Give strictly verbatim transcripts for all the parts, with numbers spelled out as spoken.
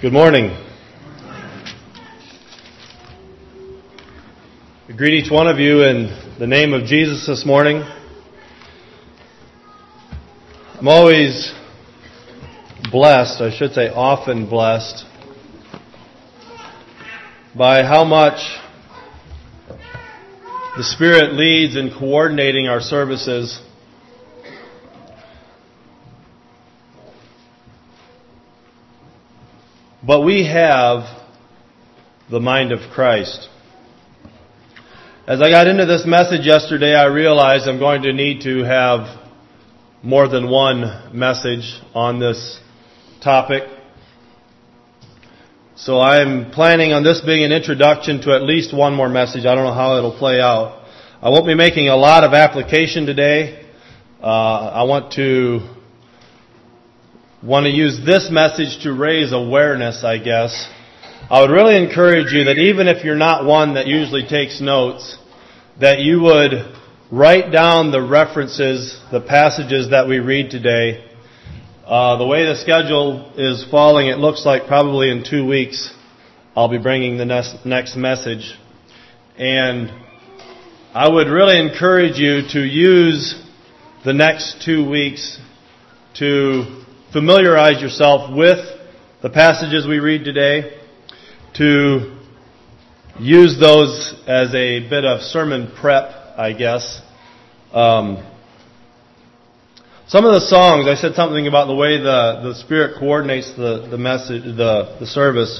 Good morning. I greet each one of you in the name of Jesus this morning. I'm always blessed, I should say often blessed, by how much the Spirit leads in coordinating our services. But we have the mind of Christ. As I got into this message yesterday, I realized I'm going to need to have more than one message on this topic. So I'm planning on this being an introduction to at least one more message. I don't know how it'll play out. I won't be making a lot of application today. Uh, I want to want to use this message to raise awareness, I guess. I would really encourage you that even if you're not one that usually takes notes, that you would write down the references, the passages that we read today. Uh, the way the schedule is falling, it looks like probably in two weeks I'll be bringing the next, next message. And I would really encourage you to use the next two weeks to familiarize yourself with the passages we read today, to use those as a bit of sermon prep, I guess. Um, some of the songs, I said something about the way the, the Spirit coordinates the, the message, the, the service.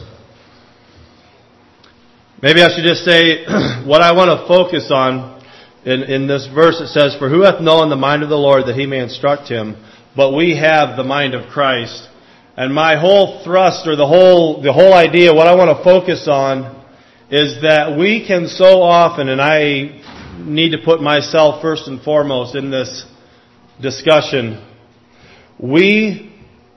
Maybe I should just say what I want to focus on in, in this verse. It says, "For who hath known the mind of the Lord that he may instruct him? But we have the mind of Christ." And my whole thrust, or the whole the whole idea, what I want to focus on, is that we can so often, and I need to put myself first and foremost in this discussion, we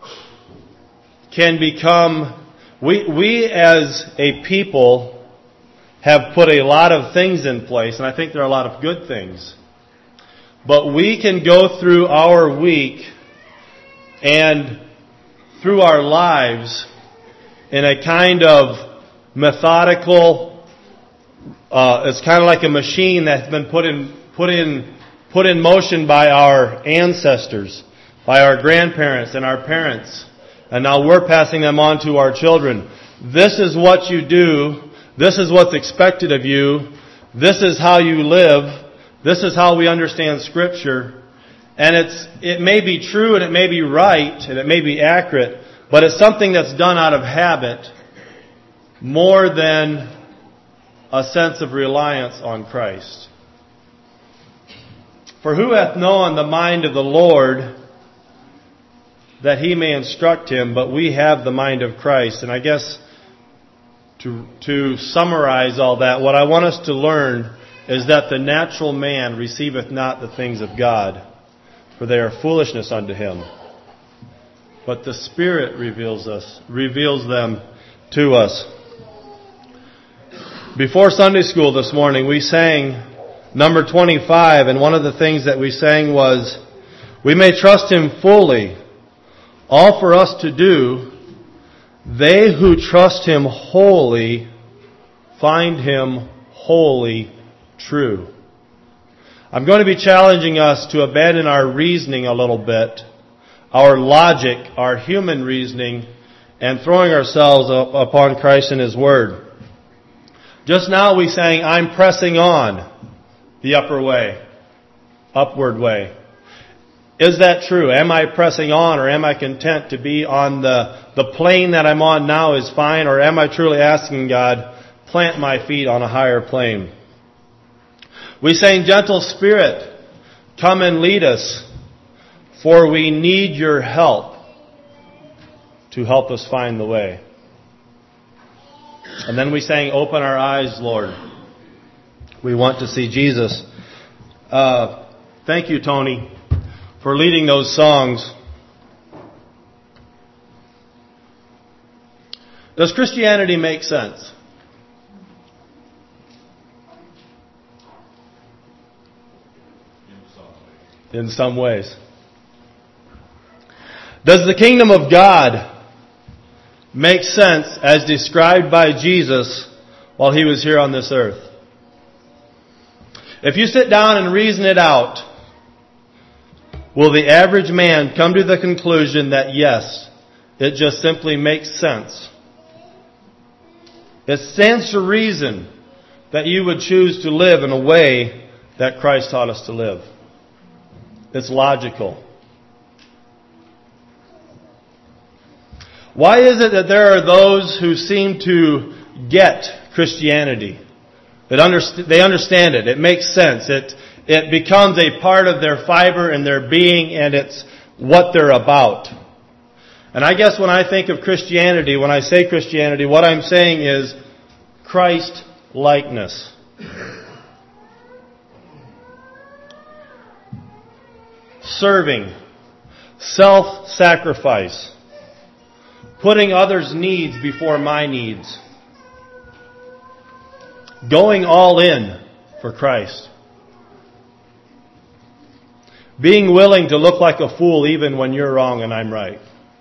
can become, we we as a people have put a lot of things in place, and I think there are a lot of good things. But we can go through our week and through our lives in a kind of methodical, uh, it's kind of like a machine that's been put in, put in, put in motion by our ancestors, by our grandparents and our parents. And now we're passing them on to our children. This is what you do. This is what's expected of you. This is how you live. This is how we understand Scripture. And it's it may be true and it may be right and it may be accurate, but it's something that's done out of habit more than a sense of reliance on Christ. "For who hath known the mind of the Lord that he may instruct him? But we have the mind of Christ." And I guess to to summarize all that, what I want us to learn is that the natural man receiveth not the things of God, for they are foolishness unto him. But the Spirit reveals us, reveals them to us. Before Sunday school this morning, we sang number twenty-five, and one of the things that we sang was, "We may trust him fully, all for us to do. They who trust him wholly find him wholly true." I'm going to be challenging us to abandon our reasoning a little bit, our logic, our human reasoning, and throwing ourselves up upon Christ and His Word. Just now we sang, "I'm pressing on the upper way, upward way." Is that true? Am I pressing on, or am I content to be on the, the plane that I'm on now is fine, or am I truly asking God, plant my feet on a higher plane? We sang, "Gentle Spirit, come and lead us, for we need your help to help us find the way." And then we sang, "Open our eyes, Lord. We want to see Jesus." Uh, thank you, Tony, for leading those songs. Does Christianity make sense? In some ways. Does the kingdom of God make sense as described by Jesus while He was here on this earth? If you sit down and reason it out, will the average man come to the conclusion that yes, it just simply makes sense? It stands to reason that you would choose to live in a way that Christ taught us to live. It's logical. Why is it that there are those who seem to get Christianity? That underst- they understand it. It makes sense. It it becomes a part of their fiber and their being, and it's what they're about. And I guess when I think of Christianity, when I say Christianity, what I'm saying is Christ-likeness. Serving, self-sacrifice, putting others' needs before my needs, going all in for Christ, being willing to look like a fool even when you're wrong and I'm right.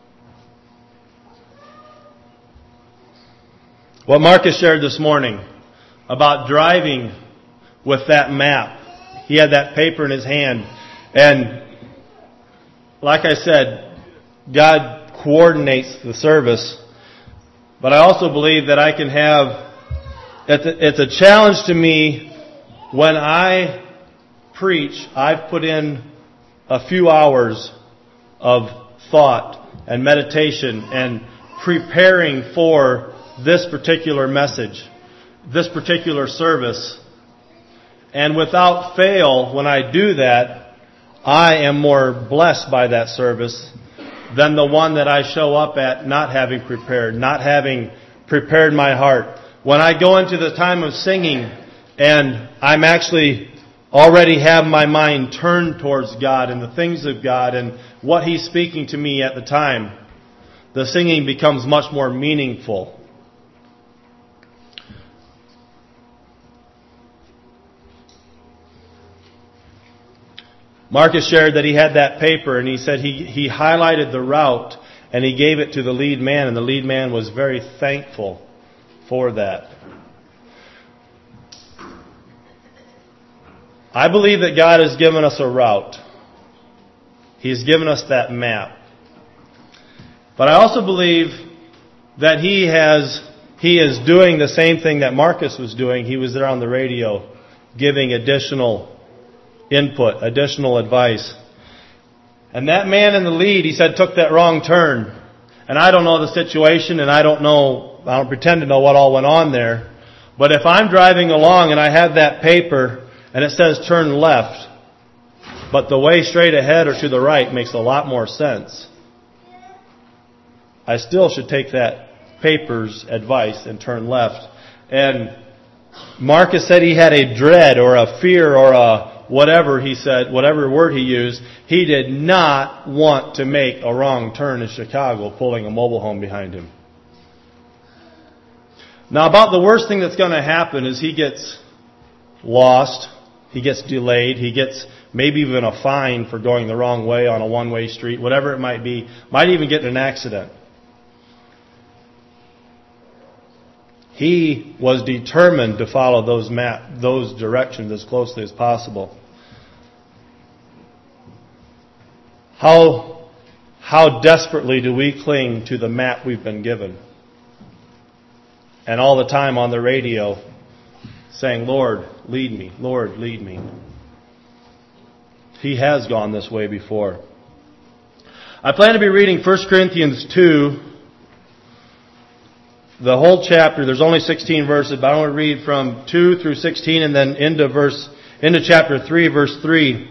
What Marcus shared this morning about driving with that map. He had that paper in his hand, and like I said, God coordinates the service, but I also believe that I can have, it's a challenge to me when I preach, I've put in a few hours of thought and meditation and preparing for this particular message, this particular service. And without fail, when I do that, I am more blessed by that service than the one that I show up at not having prepared, not having prepared my heart. When I go into the time of singing and I'm actually already have my mind turned towards God and the things of God and what He's speaking to me at the time, the singing becomes much more meaningful. Marcus shared that he had that paper, and he said he, he highlighted the route and he gave it to the lead man, and the lead man was very thankful for that. I believe that God has given us a route. He's given us that map. But I also believe that He has He is doing the same thing that Marcus was doing. He was there on the radio giving additional input, additional advice. And that man in the lead, he said, took that wrong turn. And I don't know the situation, and I don't know, I don't pretend to know what all went on there. But if I'm driving along and I have that paper and it says turn left, but the way straight ahead or to the right makes a lot more sense, I still should take that paper's advice and turn left. And Marcus said he had a dread or a fear or a whatever he said, whatever word he used, he did not want to make a wrong turn in Chicago pulling a mobile home behind him. Now, about the worst thing that's going to happen is he gets lost, he gets delayed, he gets maybe even a fine for going the wrong way on a one-way street, whatever it might be, might even get in an accident. He was determined to follow those map, those directions as closely as possible. How, how desperately do we cling to the map we've been given? And all the time on the radio saying, Lord, lead me. Lord, lead me. He has gone this way before. I plan to be reading First Corinthians two. The whole chapter, there's only sixteen verses, but I want to read from two through sixteen and then into verse, into chapter three, verse three.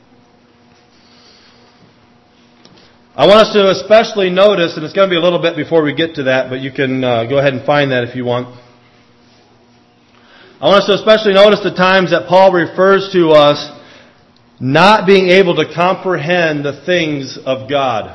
I want us to especially notice, and it's going to be a little bit before we get to that, but you can uh, go ahead and find that if you want. I want us to especially notice the times that Paul refers to us not being able to comprehend the things of God.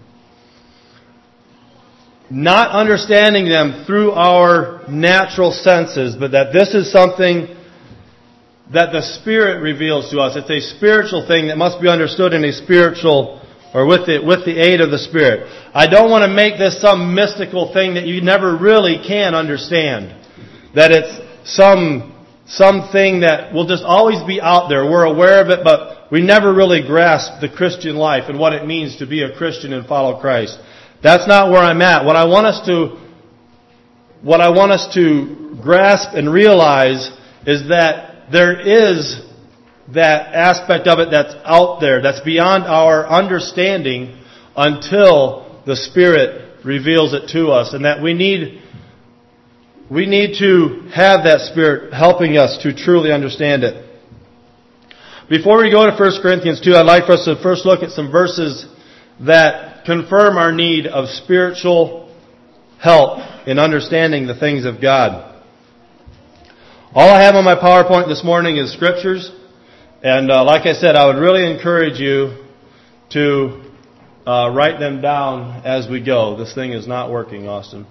Not understanding them through our natural senses, but that this is something that the Spirit reveals to us. It's a spiritual thing that must be understood in a spiritual or with the, with the aid of the Spirit. I don't want to make this some mystical thing that you never really can understand. That it's some, something that will just always be out there. We're aware of it, but we never really grasp the Christian life and what it means to be a Christian and follow Christ. That's not where I'm at. What I want us to, what I want us to grasp and realize is that there is that aspect of it that's out there, that's beyond our understanding until the Spirit reveals it to us. And that we need, we need to have that Spirit helping us to truly understand it. Before we go to First Corinthians two, I'd like for us to first look at some verses that confirm our need of spiritual help in understanding the things of God. All I have on my PowerPoint this morning is scriptures. And uh, like I said, I would really encourage you to uh, write them down as we go. This thing is not working, Austin.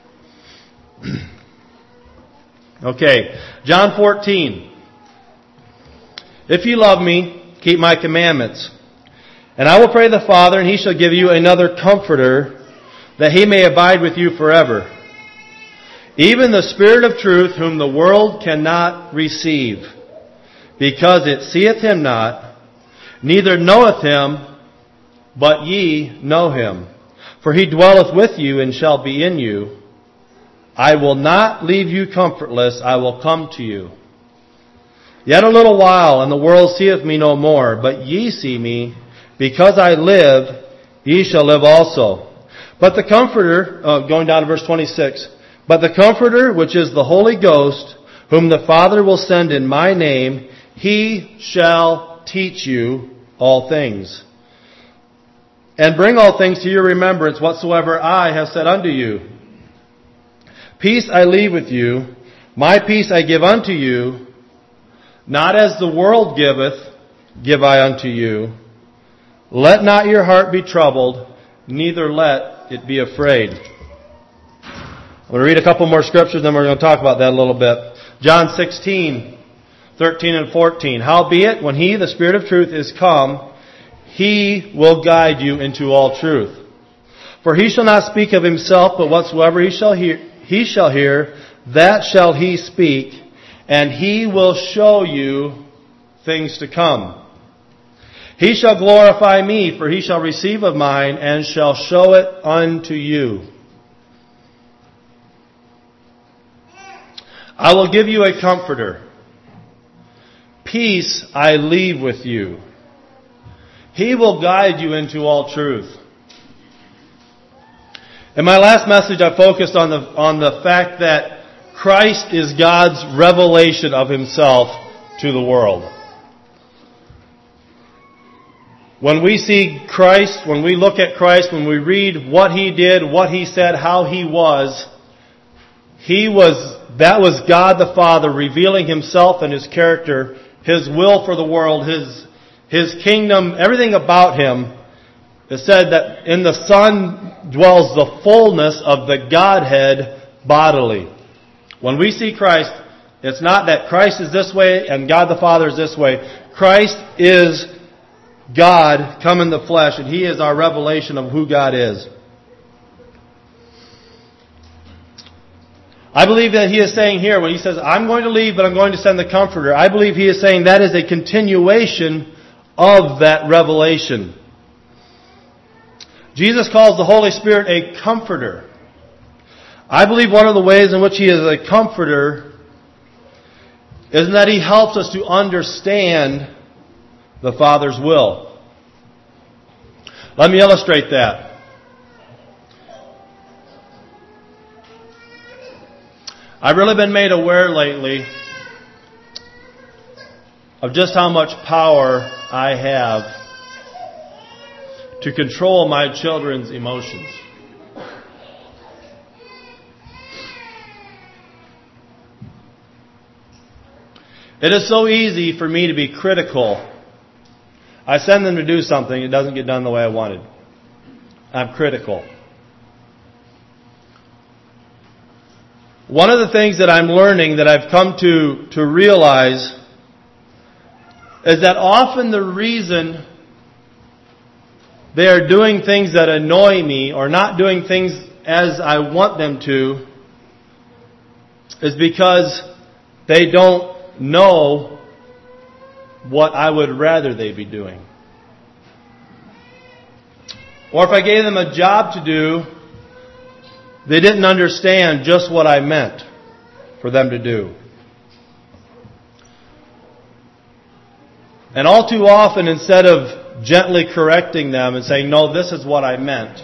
Okay, John fourteen. If you love me, keep my commandments. And I will pray the Father, and He shall give you another Comforter, that He may abide with you forever. Even the Spirit of truth, whom the world cannot receive, because it seeth Him not, neither knoweth Him, but ye know Him. For He dwelleth with you and shall be in you. I will not leave you comfortless, I will come to you. Yet a little while, and the world seeth me no more, but ye see me, because I live, ye shall live also. But the Comforter, uh, going down to verse twenty-six, but the Comforter, which is the Holy Ghost, whom the Father will send in my name, He shall teach you all things, and bring all things to your remembrance whatsoever I have said unto you. Peace I leave with you, my peace I give unto you, not as the world giveth, give I unto you. Let not your heart be troubled, neither let it be afraid. I'm going to read a couple more scriptures, then we're going to talk about that a little bit. John sixteen, thirteen and fourteen. Howbeit, when He, the Spirit of truth, is come, He will guide you into all truth. For He shall not speak of Himself, but whatsoever He shall hear, He shall hear, that shall He speak, and He will show you things to come. He shall glorify me, for He shall receive of mine, and shall show it unto you. I will give you a Comforter. Peace I leave with you. He will guide you into all truth. In my last message, I focused on the, on the fact that Christ is God's revelation of Himself to the world. When we see Christ, when we look at Christ, when we read what He did, what He said, how He was, He was, that was God the Father revealing Himself and His character, His will for the world, His, His kingdom, everything about Him. It said that in the Son dwells the fullness of the Godhead bodily. When we see Christ, it's not that Christ is this way and God the Father is this way. Christ is God come in the flesh, and He is our revelation of who God is. I believe that He is saying here, when He says, I'm going to leave, but I'm going to send the Comforter, I believe He is saying that is a continuation of that revelation. Jesus calls the Holy Spirit a Comforter. I believe one of the ways in which He is a Comforter is that He helps us to understand the Father's will. Let me illustrate that. I've really been made aware lately of just how much power I have to control my children's emotions. It is so easy for me to be critical. I send them to do something, it doesn't get done the way I wanted. I'm critical. One of the things that I'm learning, that I've come to, to realize, is that often the reason they are doing things that annoy me or not doing things as I want them to is because they don't know what I would rather they be doing. Or if I gave them a job to do, they didn't understand just what I meant for them to do. And all too often, instead of gently correcting them and saying, no, this is what I meant,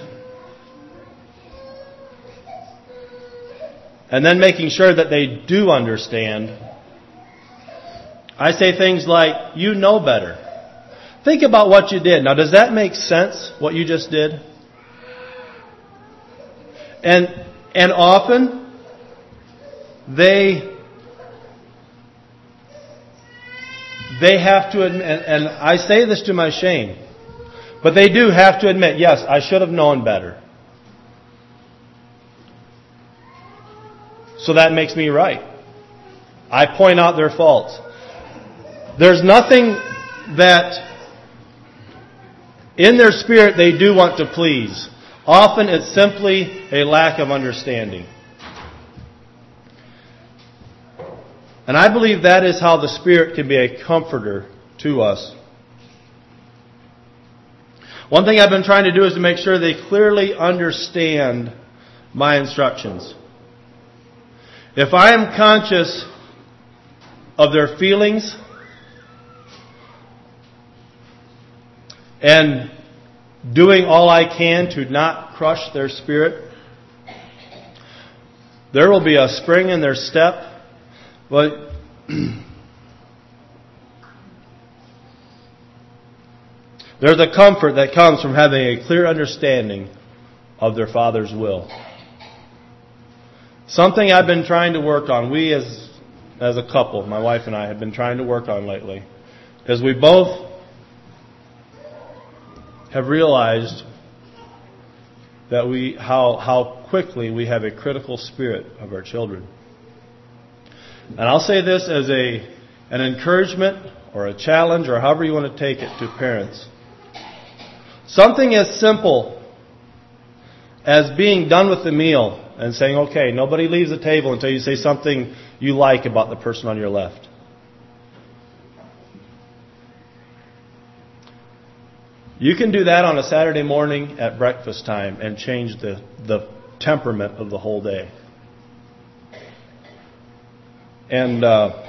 and then making sure that they do understand, I say things like, you know better. Think about what you did. Now, does that make sense, what you just did? And and often, they they have to admit, and, and I say this to my shame, but they do have to admit, yes, I should have known better. So that makes me right. I point out their faults. There's nothing that in their spirit they do want to please. Often it's simply a lack of understanding. And I believe that is how the Spirit can be a comforter to us. One thing I've been trying to do is to make sure they clearly understand my instructions. If I am conscious of their feelings and doing all I can to not crush their spirit, there will be a spring in their step. But there's a comfort that comes from having a clear understanding of their Father's will. Something I've been trying to work on, we as as a couple, my wife and I, have been trying to work on lately, is we both have realized that we how how quickly we have a critical spirit of our children. And I'll say this as a an encouragement or a challenge or however you want to take it to parents. Something as simple as being done with the meal and saying, okay, nobody leaves the table until you say something you like about the person on your left. You can do that on a Saturday morning at breakfast time and change the, the temperament of the whole day. And uh,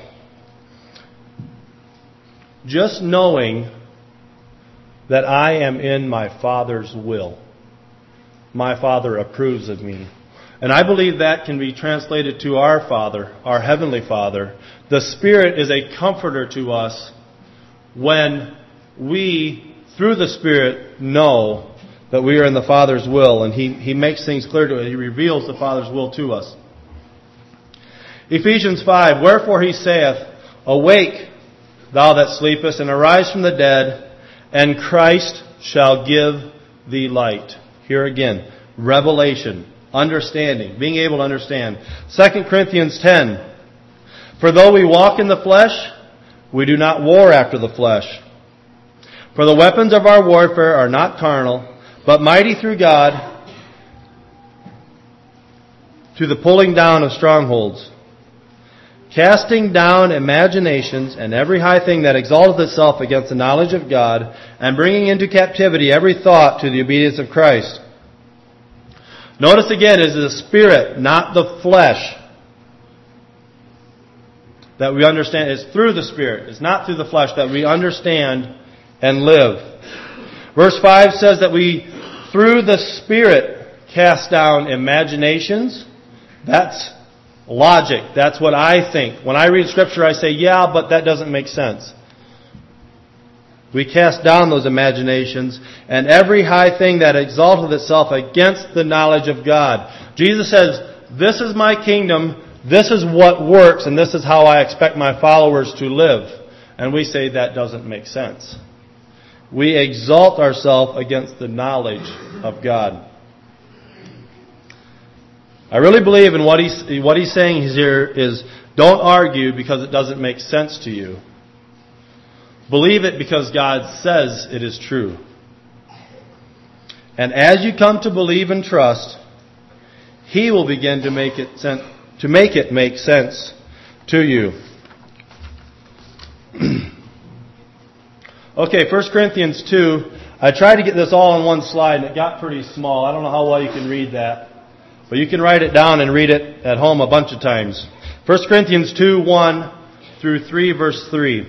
just knowing that I am in my Father's will. My Father approves of me. And I believe that can be translated to our Father, our Heavenly Father. The Spirit is a comforter to us when we, through the Spirit, know that we are in the Father's will. And He, He makes things clear to us. He reveals the Father's will to us. Ephesians five, wherefore He saith, awake, thou that sleepest, and arise from the dead, and Christ shall give thee light. Here again, revelation, understanding, being able to understand. Second Corinthians ten, for though we walk in the flesh, we do not war after the flesh. For the weapons of our warfare are not carnal, but mighty through God to the pulling down of strongholds, casting down imaginations and every high thing that exalteth itself against the knowledge of God, and bringing into captivity every thought to the obedience of Christ. Notice again, it is the Spirit, not the flesh, that we understand. It's through the Spirit. It's not through the flesh that we understand and live. Verse five says that we, through the Spirit, cast down imaginations. That's logic. That's what I think. When I read Scripture, I say, yeah, but that doesn't make sense. We cast down those imaginations and every high thing that exalteth itself against the knowledge of God. Jesus says, this is my kingdom, this is what works, and this is how I expect my followers to live. And we say that doesn't make sense. We exalt ourselves against the knowledge of God. I really believe in what he's, what he's saying here is, don't argue because it doesn't make sense to you. Believe it because God says it is true. And as you come to believe and trust, He will begin to make it sen- to make it make sense to you. Okay, First Corinthians two. I tried to get this all on one slide, and it got pretty small. I don't know how well you can read that. But you can write it down and read it at home a bunch of times. First Corinthians two, one through three, verse three.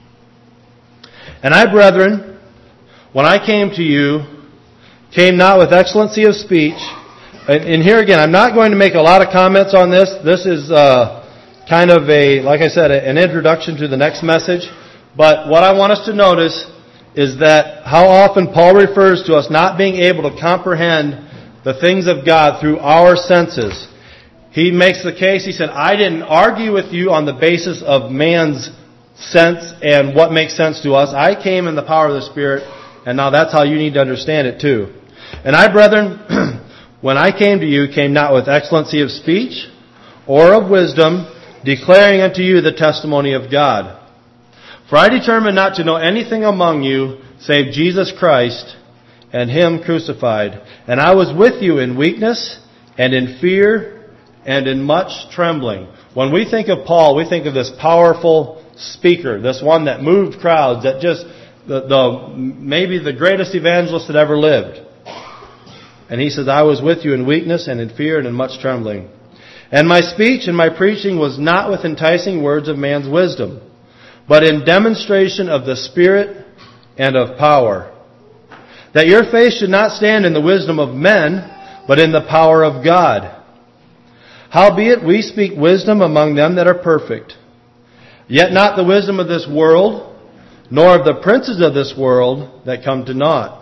And I, brethren, when I came to you, came not with excellency of speech. And, and here again, I'm not going to make a lot of comments on this. This is uh, kind of a, like I said, an introduction to the next message. But what I want us to notice is that how often Paul refers to us not being able to comprehend the things of God through our senses. He makes the case, he said, I didn't argue with you on the basis of man's sense and what makes sense to us. I came in the power of the Spirit, and now that's how you need to understand it too. And I, brethren, when I came to you, came not with excellency of speech or of wisdom, declaring unto you the testimony of God. For I determined not to know anything among you save Jesus Christ and Him crucified. And I was with you in weakness and in fear and in much trembling. When we think of Paul, we think of this powerful speaker, this one that moved crowds, that just, the, the maybe the greatest evangelist that ever lived. And he says, I was with you in weakness and in fear and in much trembling. And my speech and my preaching was not with enticing words of man's wisdom, but in demonstration of the Spirit and of power, that your faith should not stand in the wisdom of men, but in the power of God. Howbeit we speak wisdom among them that are perfect, yet not the wisdom of this world, nor of the princes of this world that come to naught.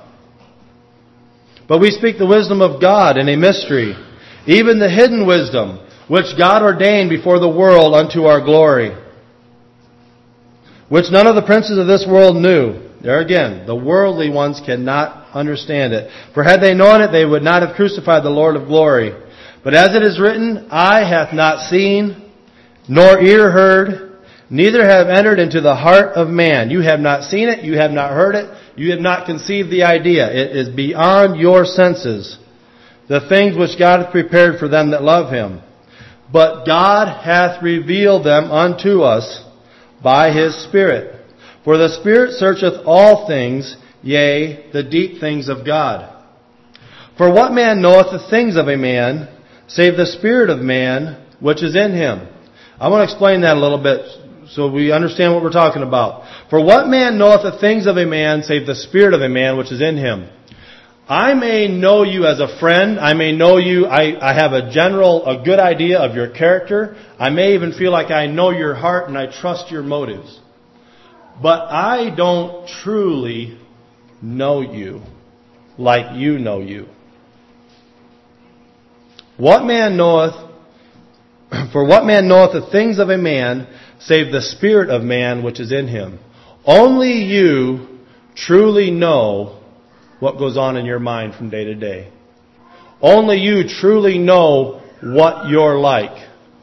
But we speak the wisdom of God in a mystery, even the hidden wisdom, which God ordained before the world unto our glory, which none of the princes of this world knew. There again, the worldly ones cannot understand it. For had they known it, they would not have crucified the Lord of glory. But as it is written, eye hath not seen, nor ear heard, neither have entered into the heart of man. You have not seen it, you have not heard it, you have not conceived the idea. It is beyond your senses, the things which God hath prepared for them that love Him. But God hath revealed them unto us by His Spirit. For the Spirit searcheth all things, yea, the deep things of God. For what man knoweth the things of a man, save the Spirit of man, which is in him? I want to explain that a little bit so we understand what we're talking about. For what man knoweth the things of a man, save the Spirit of a man, which is in him? I may know you as a friend. I may know you. I, I have a general, a good idea of your character. I may even feel like I know your heart and I trust your motives. But I don't truly know you like you know you. What man knoweth, for what man knoweth the things of a man, save the Spirit of man which is in him? Only you truly know what goes on in your mind from day to day. Only you truly know what you're like.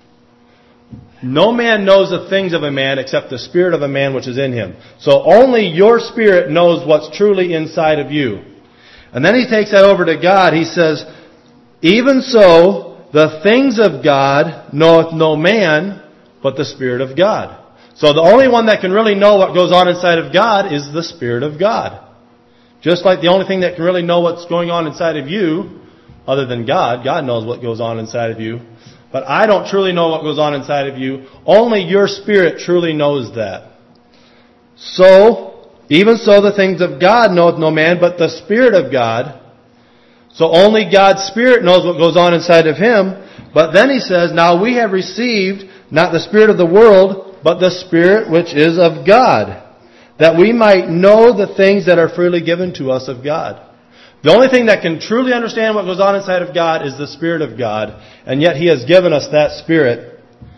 No man knows the things of a man except the Spirit of a man which is in him. So only your spirit knows what's truly inside of you. And then he takes that over to God. He says, even so, the things of God knoweth no man but the Spirit of God. So the only one that can really know what goes on inside of God is the Spirit of God. Just like the only thing that can really know what's going on inside of you, other than God, God knows what goes on inside of you. But I don't truly know what goes on inside of you. Only your spirit truly knows that. So, even so the things of God knoweth no man, but the Spirit of God. So only God's Spirit knows what goes on inside of him. But then he says, now we have received not the spirit of the world, but the Spirit which is of God, that we might know the things that are freely given to us of God. The only thing that can truly understand what goes on inside of God is the Spirit of God. And yet He has given us that Spirit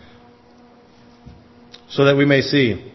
so that we may see.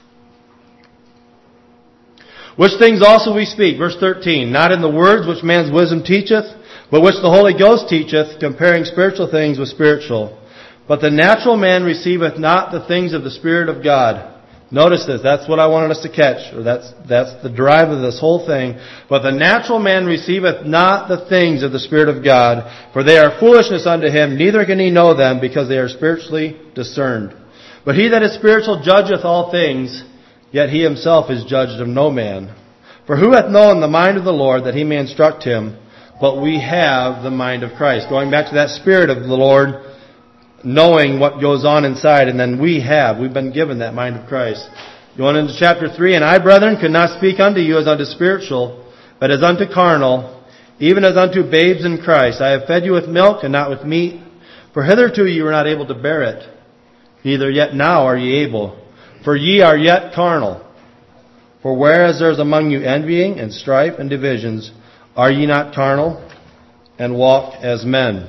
Which things also we speak, verse thirteen, not in the words which man's wisdom teacheth, but which the Holy Ghost teacheth, comparing spiritual things with spiritual. But the natural man receiveth not the things of the Spirit of God, Notice this. That's what I wanted us to catch. Or that's, that's the drive of this whole thing. But the natural man receiveth not the things of the Spirit of God, for they are foolishness unto him, neither can he know them, because they are spiritually discerned. But he that is spiritual judgeth all things, yet he himself is judged of no man. For who hath known the mind of the Lord, that he may instruct him? But we have the mind of Christ. Going back to that Spirit of the Lord, knowing what goes on inside, and then we have, we've been given that mind of Christ. Going into chapter three, and I, brethren, could not speak unto you as unto spiritual, but as unto carnal, even as unto babes in Christ. I have fed you with milk and not with meat, for hitherto you were not able to bear it, neither yet now are ye able, for ye are yet carnal. For whereas there is among you envying and strife and divisions, are ye not carnal, and walk as men?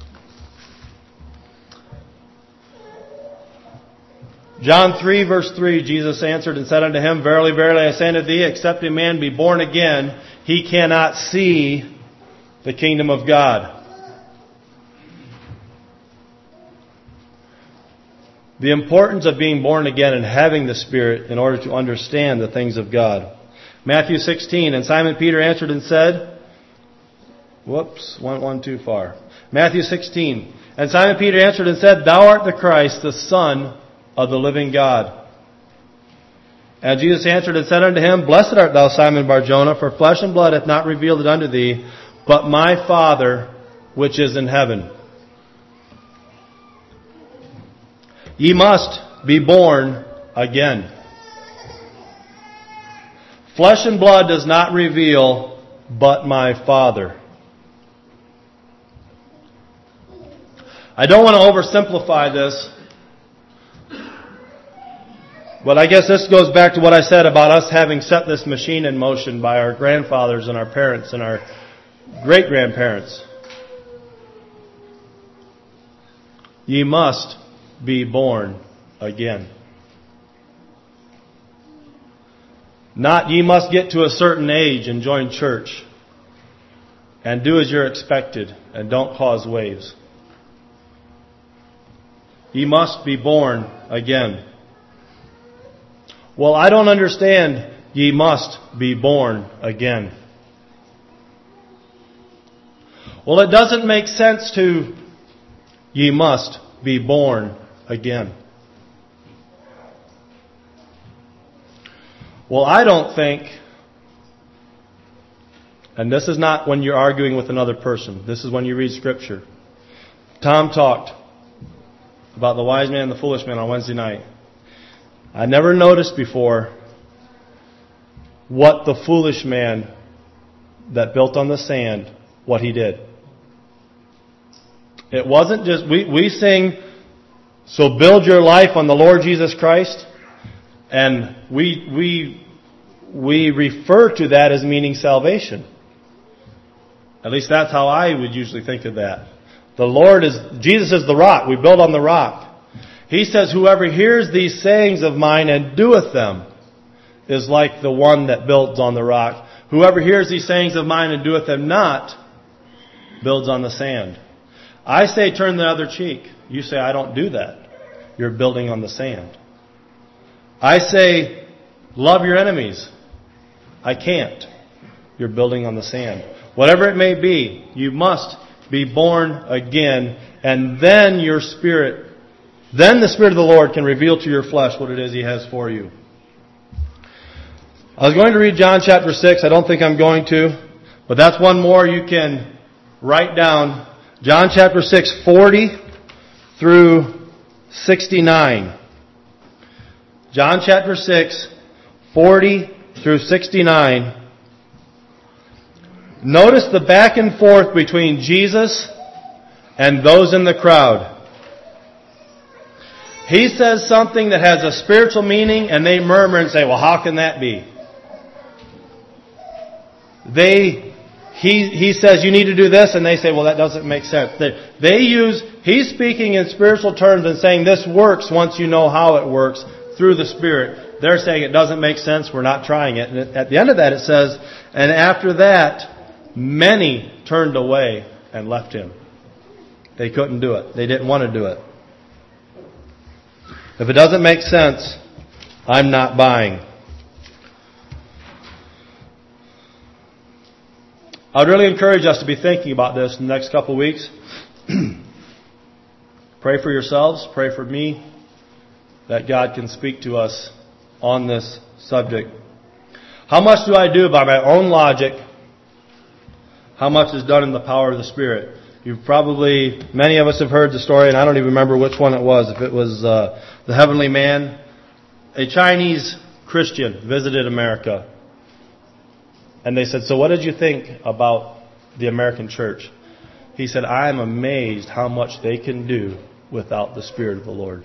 John three, verse three, Jesus answered and said unto him, Verily, verily, I say unto thee, except a man be born again, he cannot see the kingdom of God. The importance of being born again and having the Spirit in order to understand the things of God. Matthew sixteen, and Simon Peter answered and said, whoops, went one too far. Matthew sixteen, and Simon Peter answered and said, Thou art the Christ, the Son of the living God. And Jesus answered and said unto him, Blessed art thou, Simon Bar-Jonah, for flesh and blood hath not revealed it unto thee, but my Father which is in heaven. Ye must be born again. Flesh and blood does not reveal, but my Father. I don't want to oversimplify this, but I guess this goes back to what I said about us having set this machine in motion by our grandfathers and our parents and our great-grandparents. Ye must be born again. Not ye must get to a certain age and join church and do as you're expected and don't cause waves. Ye must be born again. Well, I don't understand. Ye must be born again. Well, it doesn't make sense to ye must be born again. Well, I don't think, and this is not when you're arguing with another person. This is when you read Scripture. Tom talked about the wise man and the foolish man on Wednesday night. I never noticed before what the foolish man that built on the sand, what he did. It wasn't just, we, we sing, so build your life on the Lord Jesus Christ, and we, we, we refer to that as meaning salvation. At least that's how I would usually think of that. The Lord is, Jesus is the rock. We build on the rock. He says, whoever hears these sayings of mine and doeth them is like the one that builds on the rock. Whoever hears these sayings of mine and doeth them not builds on the sand. I say turn the other cheek. You say I don't do that. You're building on the sand. I say love your enemies. I can't. You're building on the sand. Whatever it may be, you must be born again, and then your spirit Then the Spirit of the Lord can reveal to your flesh what it is He has for you. I was going to read John chapter six. I don't think I'm going to. But that's one more you can write down. John chapter six, forty through sixty-nine. John chapter six, forty through sixty-nine. Notice the back and forth between Jesus and those in the crowd. He says something that has a spiritual meaning, and they murmur and say, well, how can that be? They, he, he says, you need to do this, and they say, well, that doesn't make sense. They, they use, he's speaking in spiritual terms and saying this works once you know how it works through the Spirit. They're saying it doesn't make sense, we're not trying it. And at the end of that it says, and after that, many turned away and left Him. They couldn't do it. They didn't want to do it. If it doesn't make sense, I'm not buying. I would really encourage us to be thinking about this in the next couple of weeks. Pray for yourselves, pray for me, that God can speak to us on this subject. How much do I do by my own logic? How much is done in the power of the Spirit? You've probably, many of us have heard the story, and I don't even remember which one it was. If it was uh, the Heavenly Man. A Chinese Christian visited America. And they said, so what did you think about the American church? He said, I am amazed how much they can do without the Spirit of the Lord.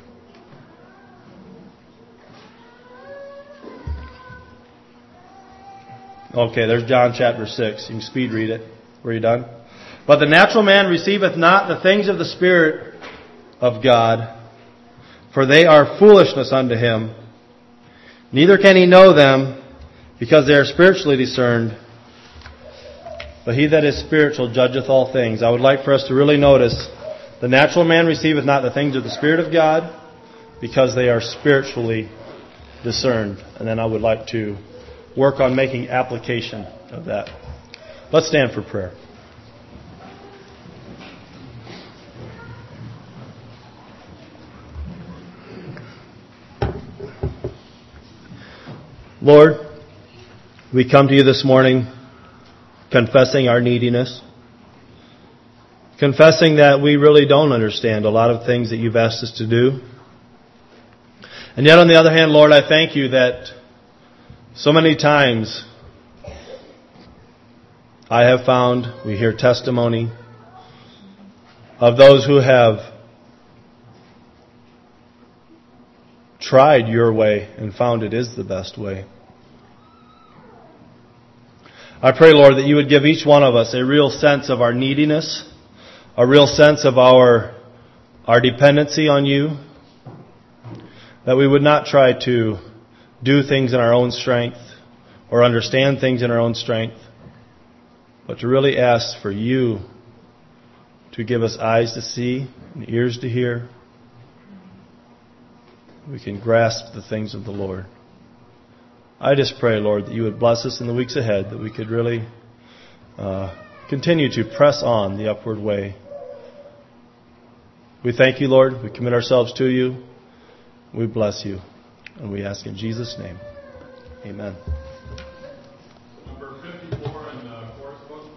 Okay, there's John chapter six. You can speed read it. Were you done? But the natural man receiveth not the things of the Spirit of God, for they are foolishness unto him. Neither can he know them, because they are spiritually discerned. But he that is spiritual judgeth all things. I would like for us to really notice, the natural man receiveth not the things of the Spirit of God, because they are spiritually discerned. And then I would like to work on making application of that. Let's stand for prayer. Lord, we come to you this morning confessing our neediness, confessing that we really don't understand a lot of things that you've asked us to do. And yet on the other hand, Lord, I thank you that so many times I have found, we hear testimony of those who have tried your way and found it is the best way. I pray, Lord, that you would give each one of us a real sense of our neediness, a real sense of our, our dependency on you, that we would not try to do things in our own strength or understand things in our own strength, but to really ask for you to give us eyes to see and ears to hear. We can grasp the things of the Lord. I just pray, Lord, that you would bless us in the weeks ahead, that we could really uh, continue to press on the upward way. We thank you, Lord. We commit ourselves to you. We bless you. And we ask in Jesus' name. Amen.